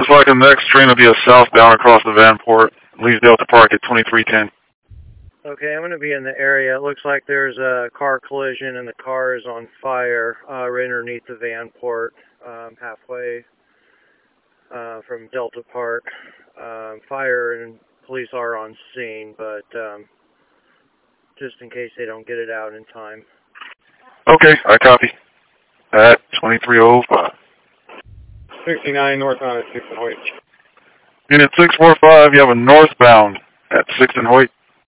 looks like the next train will be a southbound across the Vanport. Leaves Delta Park at 2310. Okay, I'm going to be in the area. It looks like there's a car collision and the car is on fire right underneath the Vanport, halfway from Delta Park. Fire and police are on scene, but just in case they don't get it out in time. Okay, I copy. At 2305. 69 northbound at 6th and Hoyt. Unit 645, you have a northbound at 6th and Hoyt.